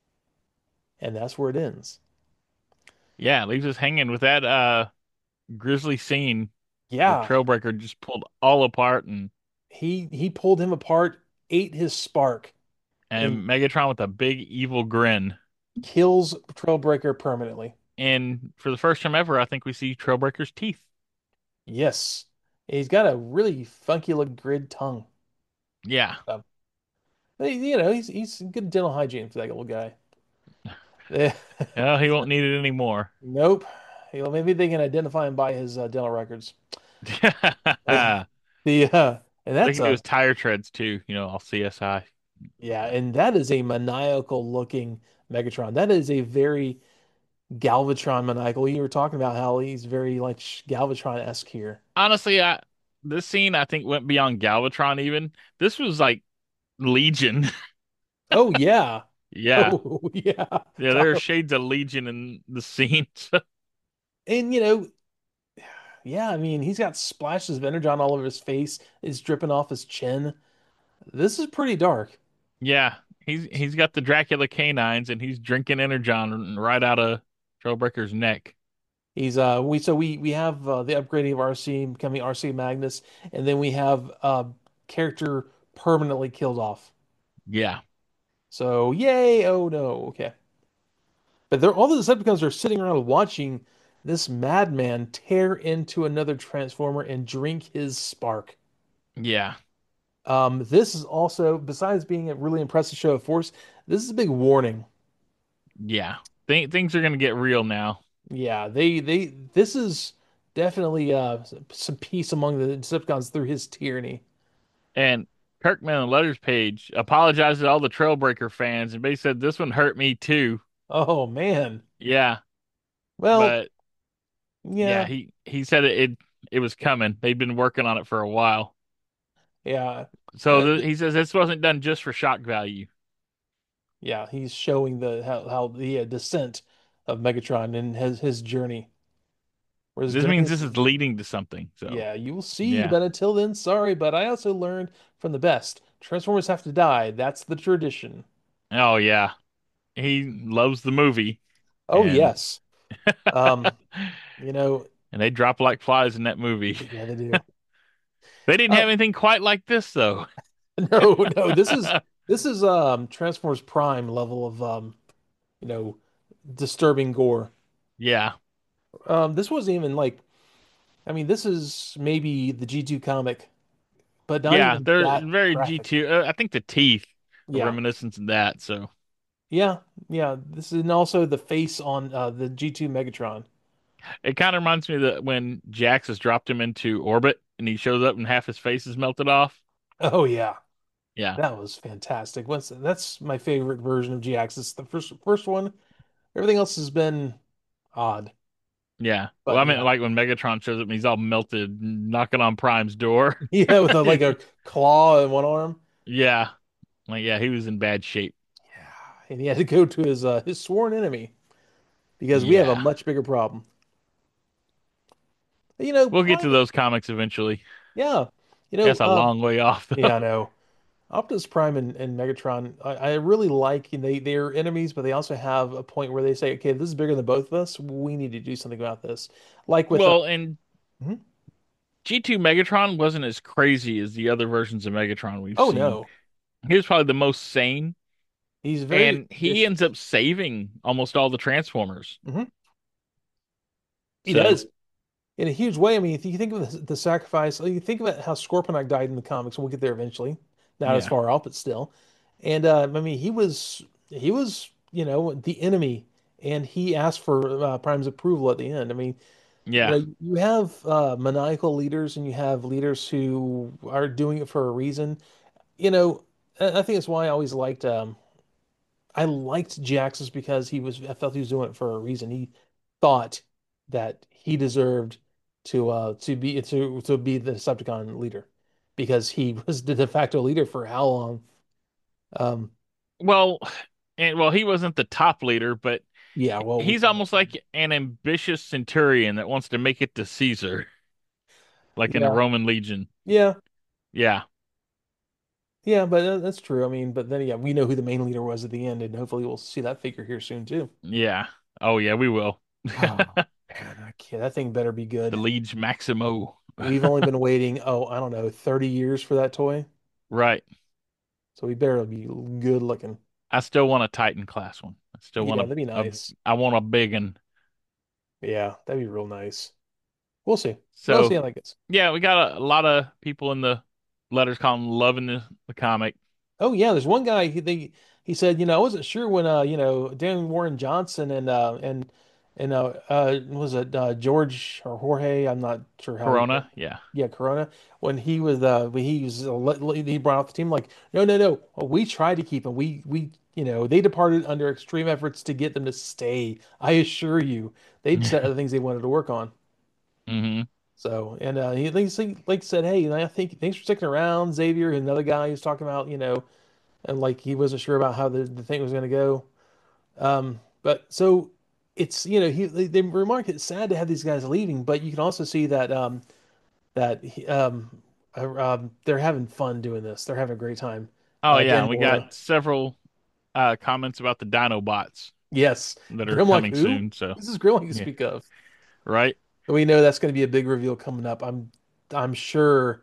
A: And that's where it ends.
B: Yeah, leaves us hanging with that uh grisly scene where
A: Yeah,
B: Trailbreaker just pulled all apart and
A: he he pulled him apart, ate his spark, and
B: and Megatron with a big evil grin.
A: kills Trailbreaker permanently.
B: And for the first time ever, I think we see Trailbreaker's teeth.
A: Yes. He's got a really funky look grid tongue.
B: Yeah.
A: Um, but he- you know, he's he's good dental hygiene for that little guy. Eh,
B: Well, he won't need it anymore.
A: Nope. You know, maybe they can identify him by his uh, dental records. Eh,
B: They
A: The uh, and that's
B: can do
A: a
B: his tire treads too, you know, all C S I.
A: yeah, and that is a maniacal looking Megatron. That is a very Galvatron maniacal. You were talking about how he's very like Galvatron-esque here.
B: Honestly, I this scene I think went beyond Galvatron even. This was like Legion.
A: Oh yeah.
B: Yeah.
A: Oh yeah.
B: Yeah, there are
A: Talk-
B: shades of Legion in the scene.
A: And you know, yeah, I mean, he's got splashes of energon all over his face. It's dripping off his chin. This is pretty dark.
B: Yeah, he's he's got the Dracula canines and he's drinking Energon right out of Trailbreaker's neck.
A: He's uh we so we we have uh, the upgrading of R C becoming R C Magnus, and then we have uh character permanently killed off.
B: Yeah,
A: So yay! Oh no, okay. But they're all the Decepticons are sitting around watching this madman tear into another Transformer and drink his spark.
B: yeah,
A: Um, this is also, besides being a really impressive show of force, this is a big warning.
B: yeah. Th things are gonna get real now.
A: Yeah, they they this is definitely uh some peace among the Decepticons through his tyranny.
B: And Kirkman on Letters page apologized to all the Trailbreaker fans and basically said this one hurt me too.
A: Oh man.
B: Yeah,
A: Well,
B: but yeah,
A: yeah,
B: he he said it it, it was coming. They'd been working on it for a while.
A: yeah,
B: So
A: uh,
B: th he says this wasn't done just for shock value.
A: yeah. He's showing the how how the uh, descent of Megatron and his his journey. Whereas
B: This
A: during
B: means
A: his
B: this is leading to something. So
A: yeah, you will see.
B: yeah.
A: But until then, sorry. But I also learned from the best. Transformers have to die. That's the tradition.
B: Oh yeah. He loves the movie
A: Oh
B: and
A: yes. Um, you know,
B: and they drop like flies in that movie.
A: yeah, they do.
B: They didn't
A: Uh,
B: have anything quite like this though.
A: no, no, this is this is um Transformers Prime level of um, you know, disturbing gore.
B: Yeah.
A: Um, this wasn't even like I mean, this is maybe the G two comic, but not
B: Yeah,
A: even
B: they're
A: that
B: very
A: graphic.
B: G two. Uh, I think the teeth are
A: Yeah.
B: reminiscent of that, so
A: Yeah, yeah. This is and also the face on uh the G two Megatron.
B: it kind of reminds me that when Jax has dropped him into orbit and he shows up and half his face is melted off.
A: Oh yeah.
B: Yeah.
A: That was fantastic. What's that's my favorite version of G Axis. The first first one. Everything else has been odd.
B: Yeah. Well,
A: But
B: I mean
A: yeah.
B: like when Megatron shows up and he's all melted knocking on Prime's door.
A: Yeah, with a, like a claw in one arm.
B: Yeah. Like yeah, he was in bad shape.
A: Yeah. And he had to go to his uh, his sworn enemy because we have a
B: Yeah.
A: much bigger problem. You know,
B: We'll get to
A: Prime,
B: those comics eventually.
A: yeah. You know,
B: That's a
A: um,
B: long way off though.
A: yeah, I know. Optimus Prime and, and Megatron, I, I really like they they're enemies, but they also have a point where they say, okay, this is bigger than both of us. We need to do something about this. Like with uh,
B: Well, and
A: mhm.
B: G two Megatron wasn't as crazy as the other versions of Megatron we've
A: Oh
B: seen.
A: no,
B: He was probably the most sane,
A: he's very
B: and he ends
A: vicious.
B: up saving almost all the Transformers.
A: Mhm. He
B: So,
A: does. In a huge way. I mean, if you think of the, the sacrifice, you think about how Scorponok died in the comics, and we'll get there eventually. Not as
B: yeah,
A: far off, but still. And uh, I mean, he was he was you know the enemy, and he asked for uh, Prime's approval at the end. I mean, you
B: yeah.
A: know, you have uh, maniacal leaders, and you have leaders who are doing it for a reason. You know, I I think that's why I always liked um, I liked Jaxus because he was I felt he was doing it for a reason. He thought that he deserved to uh to be to to be the Decepticon leader because he was the de facto leader for how long? Um
B: Well, and well, he wasn't the top leader, but
A: yeah, well
B: he's almost like an ambitious centurion that wants to make it to Caesar. like in the
A: Yeah,
B: Roman Legion.
A: yeah,
B: Yeah,
A: yeah. But uh, that's true. I mean, but then yeah, we know who the main leader was at the end, and hopefully we'll see that figure here soon too.
B: yeah. Oh yeah, we will.
A: Oh man, I can't. That thing better be
B: The
A: good.
B: Liege Maximo.
A: We've only been waiting, oh, I don't know, thirty years for that toy.
B: Right.
A: So we better be good looking.
B: I still want a Titan class one. I still
A: Yeah,
B: want
A: that'd be
B: a, a
A: nice.
B: I want a big one.
A: Yeah, that'd be real nice. We'll see. We'll see
B: So
A: how that gets.
B: yeah, we got a, a lot of people in the letters column loving the, the comic.
A: Oh yeah, there's one guy he they, he said, you know, I wasn't sure when uh, you know, Dan Warren Johnson and uh and and uh uh was it uh George or Jorge, I'm not sure how you
B: Corona, yeah.
A: yeah, Corona, when he was uh when he was uh, le- he brought out the team like, no, no, no. We tried to keep him. We we you know, they departed under extreme efforts to get them to stay. I assure you. They just had other things they wanted to work on.
B: hmm
A: So, and uh, he like, like said, hey, I think thanks for sticking around, Xavier. And another guy who's talking about, you know, and like he wasn't sure about how the, the thing was going to go. Um, but so it's, you know, he they, they remark it's sad to have these guys leaving, but you can also see that um that he, um, uh, um they're having fun doing this. They're having a great time.
B: Oh
A: Uh,
B: yeah,
A: Dan
B: and we got
A: Mora,
B: several uh comments about the Dinobots
A: yes,
B: that are
A: Grimlock,
B: coming
A: who?
B: soon. So
A: This is Grimlock you
B: yeah,
A: speak of.
B: right.
A: We know that's going to be a big reveal coming up. I'm I'm sure.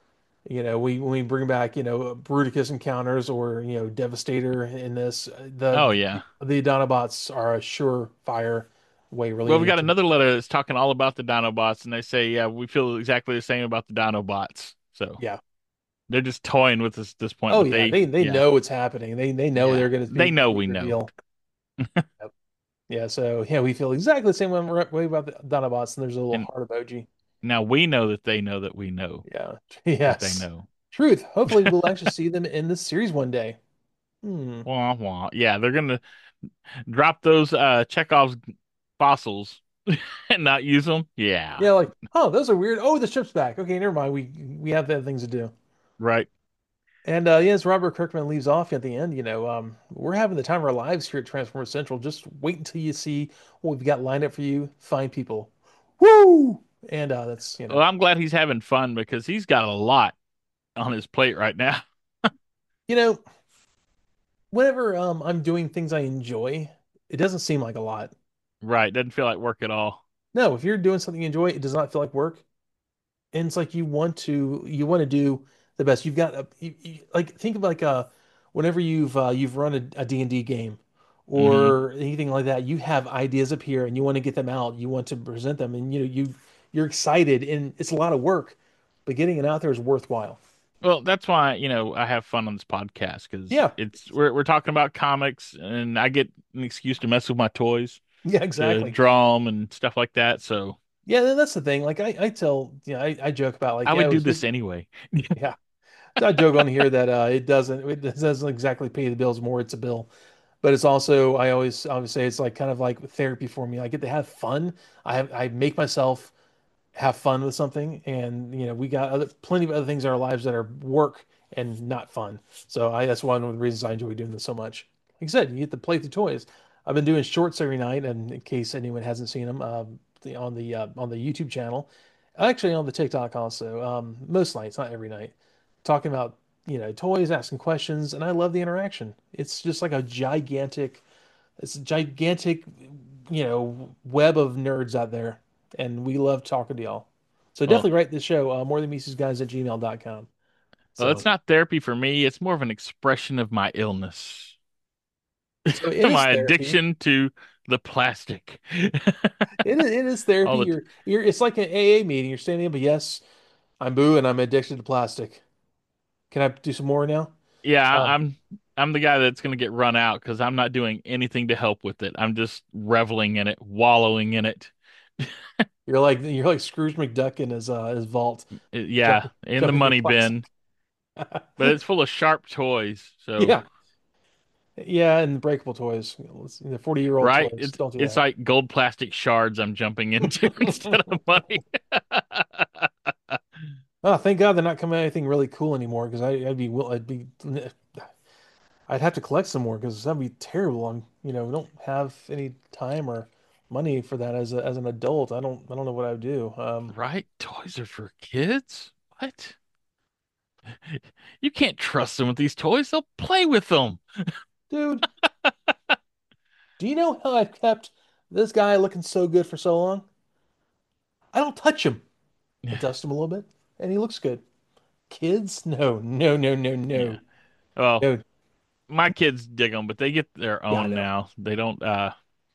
A: You know, we when we bring back, you know, Bruticus encounters or, you know, Devastator in this,
B: Oh
A: the
B: yeah.
A: the Dinobots are a surefire way
B: Well, we
A: relating
B: got
A: to.
B: another letter that's talking all about the Dinobots, and they say, yeah, we feel exactly the same about the Dinobots. So
A: Yeah.
B: they're just toying with us at this point,
A: Oh
B: but
A: yeah,
B: they,
A: they they
B: yeah,
A: know what's happening. They they know
B: yeah,
A: they're going to
B: they
A: be
B: know
A: big
B: we know.
A: reveal. Yep. Yeah, so yeah, we feel exactly the same way way about the Dinobots, and there's a little
B: And
A: heart emoji.
B: now we know that they know that we know
A: Yeah.
B: that they
A: Yes.
B: know.
A: Truth. Hopefully we'll actually see them in this series one day. Hmm.
B: Wah, wah. Yeah, they're gonna drop those uh Chekhov's fossils and not use them. Yeah,
A: Yeah, like, oh, those are weird. Oh, the ship's back. Okay, never mind. We we have other things to do.
B: right.
A: And uh, yes, Robert Kirkman leaves off at the end. You know, um, we're having the time of our lives here at Transformers Central. Just wait until you see what we've got lined up for you. Fine people. Woo! And uh, that's, you
B: Well,
A: know,
B: I'm glad he's having fun because he's got a lot on his plate right now.
A: you know, whenever um, I'm doing things I enjoy, it doesn't seem like a lot.
B: Right, doesn't feel like work at all.
A: No, if you're doing something you enjoy, it does not feel like work. And it's like you want to you want to do the best. You've got a you, you, like think of like uh whenever you've uh, you've run a, a D and D game
B: hmm
A: or anything like that, you have ideas up here and you want to get them out. You want to present them, and you know you you're excited, and it's a lot of work, but getting it out there is worthwhile.
B: Well, that's why, you know, I have fun on this podcast because
A: Yeah,
B: it's we're we're talking about comics and I get an excuse to mess with my toys,
A: yeah,
B: to
A: exactly.
B: draw them and stuff like that. So
A: Yeah, that's the thing. Like I I tell you know I, I joke about like
B: I
A: yeah
B: would
A: it
B: do
A: was
B: this
A: good.
B: anyway.
A: Yeah, I joke on here that uh it doesn't it doesn't exactly pay the bills more. It's a bill. But it's also I always I always say it's like kind of like therapy for me. I get to have fun. I have I make myself have fun with something, and you know we got other plenty of other things in our lives that are work and not fun. So I that's one of the reasons I enjoy doing this so much. Like I said, you get to play with the toys. I've been doing shorts every night, and in case anyone hasn't seen them, um, the, on the uh, on the YouTube channel, actually on the TikTok also. Um, most nights, not every night, talking about you know toys, asking questions, and I love the interaction. It's just like a gigantic it's a gigantic, you know, web of nerds out there, and we love talking to y'all. So
B: Well,
A: definitely write the show, uh, more than Mises Guys at gmail dot com.
B: well, it's
A: So,
B: not therapy for me. It's more of an expression of my illness,
A: so it is
B: my
A: therapy.
B: addiction to the plastic.
A: It is, it is
B: All
A: therapy.
B: the t
A: You're, you're, it's like an A A meeting. You're standing up, but yes, I'm Boo, and I'm addicted to plastic. Can I do some more now?
B: Yeah, I-
A: Um,
B: I'm I'm the guy that's going to get run out because I'm not doing anything to help with it. I'm just reveling in it, wallowing in it.
A: you're like, you're like Scrooge McDuck in his, uh, his vault,
B: It- yeah,
A: jumping,
B: in the
A: jumping through
B: money bin,
A: plastic.
B: but it's full of sharp toys. So,
A: Yeah. Yeah. And breakable toys, the forty year old
B: right,
A: toys.
B: it's
A: Don't do
B: it's
A: that.
B: like gold plastic shards I'm jumping into instead of money.
A: Oh, thank God they're not coming out with anything really cool anymore because I'd be will I'd be I'd have to collect some more because that'd be terrible. I'm you know don't have any time or money for that as a, as an adult. I don't I don't know what I would do. Um,
B: Right? Toys are for kids? What? You can't trust them with these toys. They'll play with them.
A: dude, do you know how I've kept this guy looking so good for so long? I don't touch him. I dust him a little bit, and he looks good. Kids? No, no, no, no,
B: Yeah.
A: no,
B: Well,
A: no.
B: my kids dig them, but they get their
A: Yeah, I
B: own
A: know.
B: now. They don't uh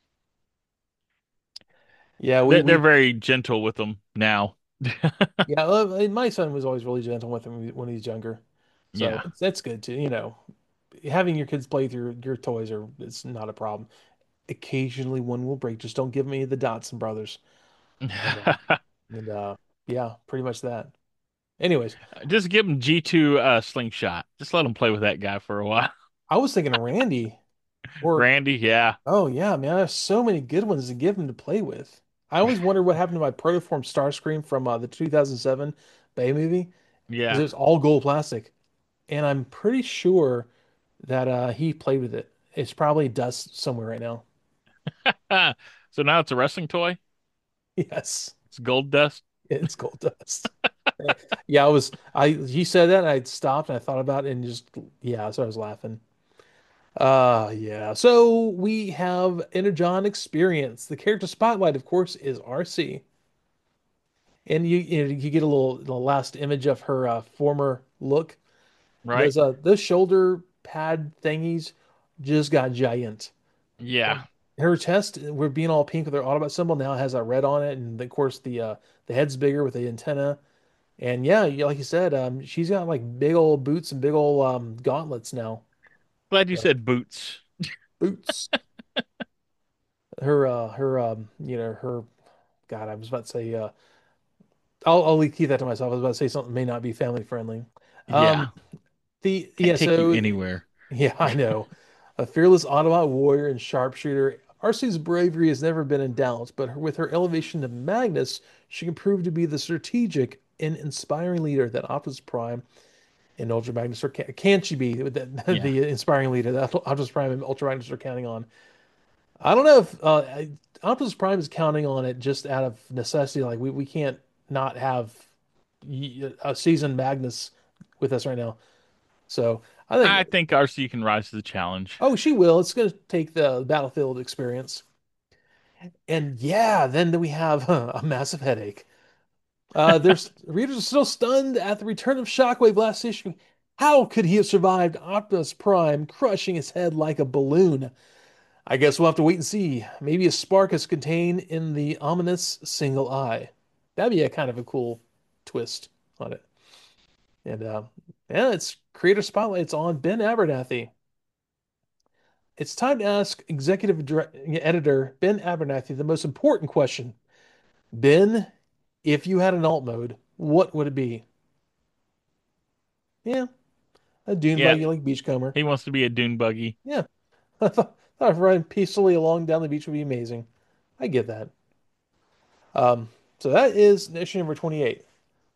A: Yeah, we
B: they they're
A: we
B: very gentle with them now.
A: yeah. uh, My son was always really gentle with him when he's younger, so
B: Yeah.
A: it's, that's good too. You know, having your kids play with your your toys are it's not a problem. Occasionally one will break. Just don't give me the Dotson brothers. And uh, and uh, yeah, pretty much that. Anyways,
B: Just give them G two uh slingshot. Just let them play with that guy for a while.
A: I was thinking of Randy or
B: Randy, yeah.
A: oh yeah, man, I have so many good ones to give him to play with. I always wondered what happened to my Protoform Starscream from uh, the two thousand seven Bay movie because it
B: Yeah.
A: was all gold plastic, and I'm pretty sure that uh, he played with it. It's probably dust somewhere right now.
B: So now it's a wrestling toy?
A: Yes,
B: It's gold dust?
A: it's gold dust. Yeah, I was. I he said that, and I stopped and I thought about it, and just yeah, so I was laughing. Uh yeah. So we have Energon Experience. The character spotlight, of course, is R C. And you you, know, you get a little the last image of her uh, former look.
B: Right?
A: Those uh those shoulder pad thingies just got giant.
B: Yeah.
A: And her chest, we're being all pink with her Autobot symbol, now has a red on it, and of course the uh the head's bigger with the antenna. And yeah, you- like you said, um, she's got like big old boots and big old um gauntlets now.
B: Glad you
A: So,
B: said boots.
A: boots. Her uh her um you know her God, I was about to say uh I'll I'll keep that to myself. I was about to say something may not be family friendly.
B: Yeah.
A: Um the
B: Can't
A: yeah,
B: take you
A: so
B: anywhere.
A: yeah, I know. A fearless Autobot warrior and sharpshooter, R C's bravery has never been in doubt, but her, with her elevation to Magnus, she can prove to be the strategic and inspiring leader that Optimus Prime and Ultra Magnus are can, can she be the,
B: Yeah.
A: the inspiring leader that Optimus Prime and Ultra Magnus are counting on? I don't know if uh, Optimus Prime is counting on it just out of necessity. Like we, we can't not have a seasoned Magnus with us right now. So I think,
B: I think R C can rise to the challenge.
A: oh, she will. It's going to take the battlefield experience. And yeah, then we have huh, a massive headache. Uh, there's readers are still stunned at the return of Shockwave last issue. How could he have survived Optimus Prime crushing his head like a balloon? I guess we'll have to wait and see. Maybe a spark is contained in the ominous single eye. That'd be a kind of a cool twist on it. And uh, yeah, it's creator spotlights on Ben Abernathy. It's time to ask executive dire- editor Ben Abernathy the most important question. Ben, if you had an alt mode, what would it be? Yeah, a dune
B: Yeah.
A: buggy like Beachcomber.
B: He wants to be a dune buggy.
A: Yeah, I thought, thought running peacefully along down the beach would be amazing. I get that. Um, so that is issue number twenty-eight.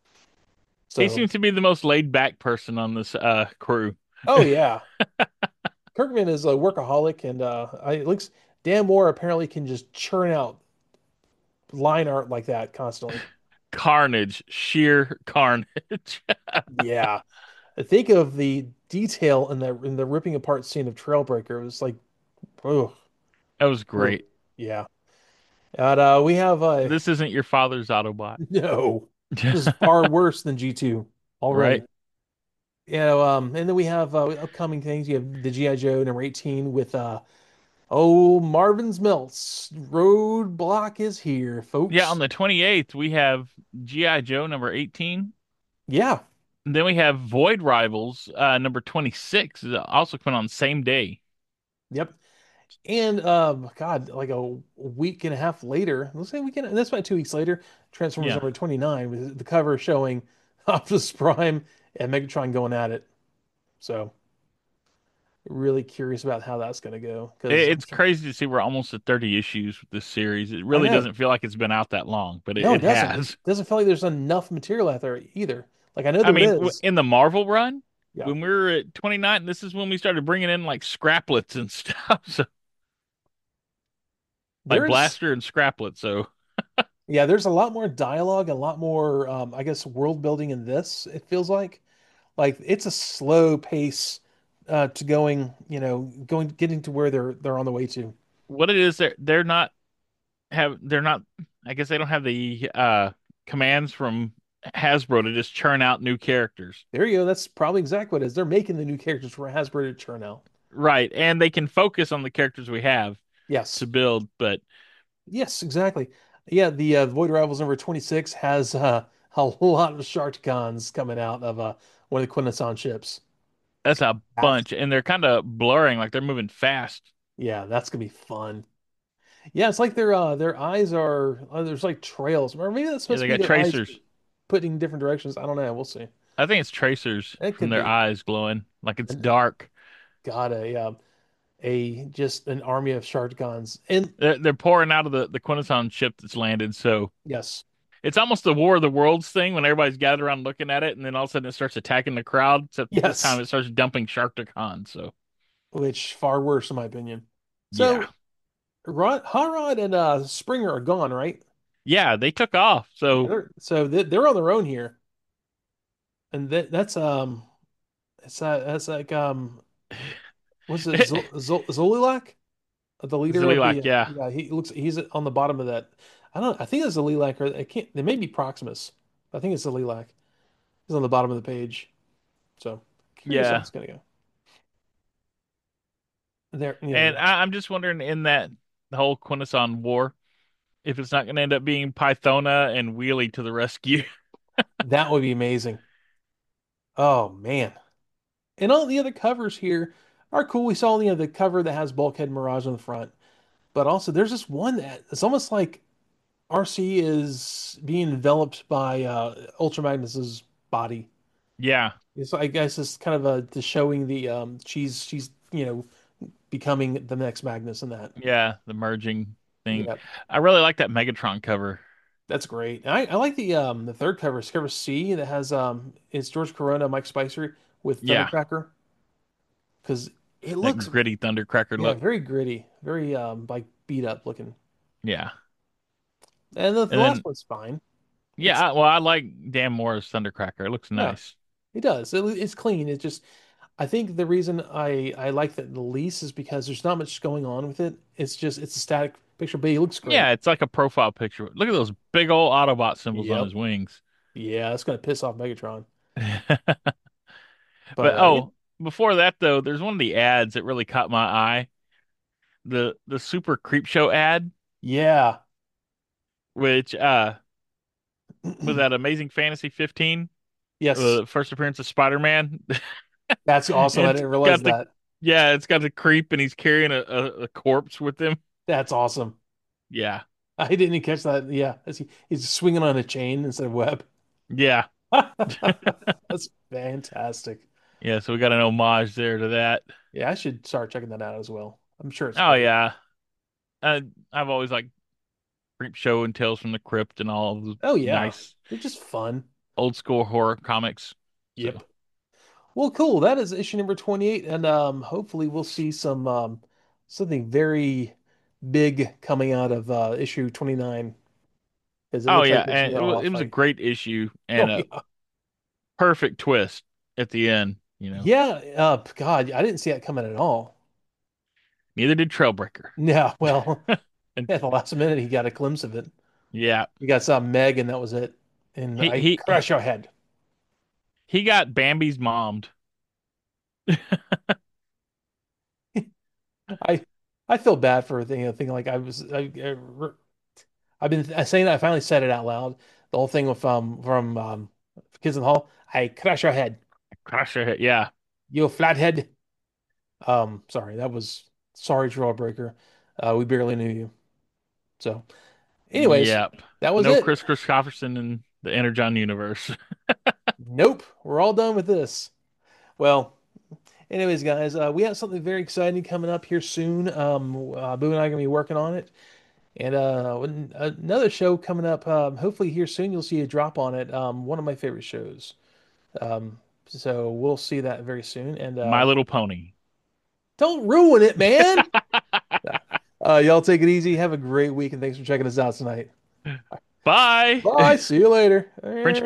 B: He
A: So,
B: seems to be the most laid back person on this uh crew.
A: oh yeah, Kirkman is a workaholic, and uh, I, it looks Dan Moore apparently can just churn out line art like that constantly.
B: Carnage, sheer carnage.
A: Yeah, I think of the detail in the in the ripping apart scene of Trailbreaker. It was like, oh,
B: That was great.
A: yeah. And uh, we have uh,
B: This isn't your father's Autobot.
A: no, this is far worse than G two already.
B: Right?
A: You know, um, and then we have uh, upcoming things. You have the G I. Joe number eighteen with uh, oh, Marvin's Melts. Roadblock is here,
B: Yeah, on
A: folks.
B: the twenty-eighth, we have G I. Joe number eighteen.
A: Yeah,
B: And then we have Void Rivals uh, number twenty-six, is also coming on same day.
A: yep. And um, God, like a week and a half later, let's say a week and that's about two weeks later, Transformers
B: Yeah.
A: number twenty-nine with the cover showing Optimus Prime and Megatron going at it. So really curious about how that's going to go because
B: It-
A: I'm
B: It's
A: sure
B: crazy to see we're almost at thirty issues with this series. It
A: I
B: really
A: know.
B: doesn't feel like it's been out that long, but it,
A: No, it
B: it
A: doesn't. It
B: has.
A: doesn't feel like there's enough material out there either. Like I know
B: I
A: there
B: mean, w-
A: is.
B: in the Marvel run,
A: Yeah.
B: when we were at twenty-nine, this is when we started bringing in like scraplets and stuff. So like
A: There's
B: Blaster and Scraplet. So
A: yeah, there's a lot more dialogue, a lot more um, I guess world building in this, it feels like. Like it's a slow pace uh to going, you know, going getting to where they're they're on the way to.
B: what it is, they're they're not have they're not. I guess they don't have the uh commands from Hasbro to just churn out new characters.
A: There you go. That's probably exactly what it is. They're making the new characters for Hasbro to churn out.
B: Right, and they can focus on the characters we have
A: Yes.
B: to build, but
A: Yes, exactly. Yeah, the uh, Void Rivals number twenty-six has uh, a lot of Sharkticons coming out of uh, one of the Quintesson ships.
B: that's a
A: That's,
B: bunch, and they're kind of blurring, like they're moving fast.
A: yeah, that's gonna be fun. Yeah, it's like their uh, their eyes are uh, there's like trails, or maybe that's
B: Yeah,
A: supposed
B: they
A: to be
B: got
A: their eyes
B: tracers.
A: putting in different directions. I don't know. We'll see.
B: I think it's tracers
A: It
B: from
A: could
B: their
A: be.
B: eyes glowing, like it's
A: And
B: dark.
A: got a um, a just an army of Sharkticons. And
B: They're, they're pouring out of the the Quintesson ship that's landed, so
A: yes,
B: it's almost the War of the Worlds thing when everybody's gathered around looking at it, and then all of a sudden it starts attacking the crowd. Except this time
A: yes,
B: it starts dumping Sharkticon. So
A: which far worse in my opinion.
B: yeah,
A: So Rod, Hot Rod and uh, Springer are gone, right?
B: yeah, they took off.
A: Yeah,
B: So
A: they're so they, they're on their own here, and that that's um, it's uh, that's like um, was it Zol Zol Zolulak, the leader of
B: Zalilak,
A: the uh,
B: yeah,
A: yeah, he looks he's on the bottom of that. I don't I think it's Zolulak or it can't. It may be Proximus. I think it's Zolulak. He's on the bottom of the page. So curious how
B: yeah.
A: it's gonna go. There, you
B: And
A: know,
B: I, I'm just wondering in that the whole Quintesson war, if it's not going to end up being Pythona and Wheelie to the rescue.
A: that would be amazing. Oh man. And all the other covers here are cool. We saw, you know, the cover that has Bulkhead Mirage on the front, but also there's this one that it's almost like R C is being enveloped by uh, Ultra Magnus's body.
B: Yeah,
A: It's, I guess it's kind of a to showing the um she's she's you know becoming the next Magnus in that.
B: yeah, the merging thing.
A: Yeah,
B: I really like that Megatron cover.
A: that's great. I, I like the um the third cover, it's cover C that has um it's George Corona, Mike Spicer with
B: Yeah,
A: Thundercracker because it
B: that
A: looks
B: gritty Thundercracker
A: yeah
B: look.
A: very gritty, very um like beat up looking.
B: Yeah.
A: And the, the
B: And
A: last
B: then,
A: one's fine.
B: yeah,
A: It's
B: I- well, I like Dan Moore's Thundercracker. It looks
A: yeah,
B: nice.
A: it does. It, it's clean. It's just I think the reason I I like that the lease is because there's not much going on with it. It's just it's a static picture, but it looks great.
B: Yeah, it's like a profile picture. Look at those big old Autobot symbols on
A: Yep.
B: his wings.
A: Yeah, that's gonna piss off Megatron.
B: But
A: But uh it,
B: oh, before that though, there's one of the ads that really caught my eye. The the Super Creep Show ad,
A: yeah.
B: which uh was that Amazing Fantasy fifteen,
A: Yes.
B: the first appearance of Spider-Man.
A: That's awesome. I
B: It's
A: didn't realize
B: got the
A: that.
B: yeah, it's got the creep and he's carrying a, a, a corpse with him.
A: That's awesome.
B: Yeah.
A: I didn't even catch that. Yeah, as he, he's swinging on a chain instead of web.
B: Yeah.
A: That's fantastic.
B: Yeah, so we got an homage there to that.
A: Yeah, I should start checking that out as well. I'm sure it's
B: Oh
A: great.
B: yeah. Uh, I've always liked Creep Show and Tales from the Crypt and all of the
A: Oh yeah,
B: nice
A: they're just fun.
B: old school horror comics. So,
A: Yep. Well, cool. That is issue number twenty-eight, and um, hopefully we'll see some um, something very big coming out of uh, issue twenty-nine, because it
B: oh
A: looks like
B: yeah,
A: there's gonna
B: and
A: be
B: it
A: a
B: was
A: lot of
B: it was a
A: fight.
B: great issue and
A: Oh
B: a
A: yeah,
B: perfect twist at the end, you know.
A: yeah. Uh, God, I didn't see that coming at all.
B: Neither did Trailbreaker.
A: Yeah, well,
B: And
A: at the last minute he got a glimpse of it.
B: yeah,
A: You got some Meg, and that was it. And
B: he
A: I
B: he
A: crush your head.
B: he got Bambi's mommed.
A: I I feel bad for thinking, you know, thinking like I was I, I, I've been saying that I finally said it out loud. The whole thing with um from um Kids in the Hall. I crush your head.
B: Crush her head. Yeah.
A: You flathead. Um, sorry, that was sorry, Drawbreaker. Uh, we barely knew you. So, anyways,
B: Yep.
A: that was
B: No
A: it.
B: Chris Christopherson in the Energon universe.
A: Nope, we're all done with this. Well, anyways, guys, uh, we have something very exciting coming up here soon. Um, uh, Boo and I are gonna be working on it, and uh, when- another show coming up. Um, hopefully here soon, you'll see a drop on it. Um, one of my favorite shows. Um, so we'll see that very soon. And
B: My
A: uh,
B: Little Pony.
A: don't ruin it, man. Uh, y'all take it easy. Have a great week, and thanks for checking us out tonight.
B: Bye.
A: Bye. See you later.
B: French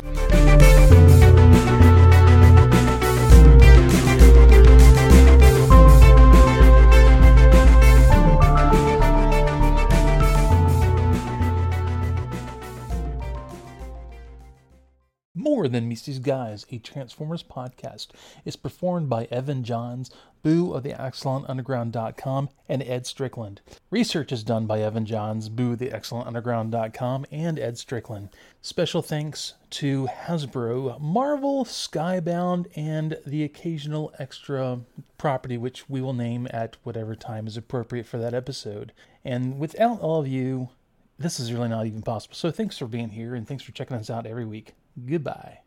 A: More Than Meets These Guys, a Transformers podcast, is performed by Evan Johns, Boo of the Excellent Underground dot com, and Ed Strickland. Research is done by Evan Johns, Boo of the Excellent Underground dot com, and Ed Strickland. Special thanks to Hasbro, Marvel, Skybound, and the occasional extra property which we will name at whatever time is appropriate for that episode. And without all of you, this is really not even possible. So thanks for being here, and thanks for checking us out every week. Goodbye.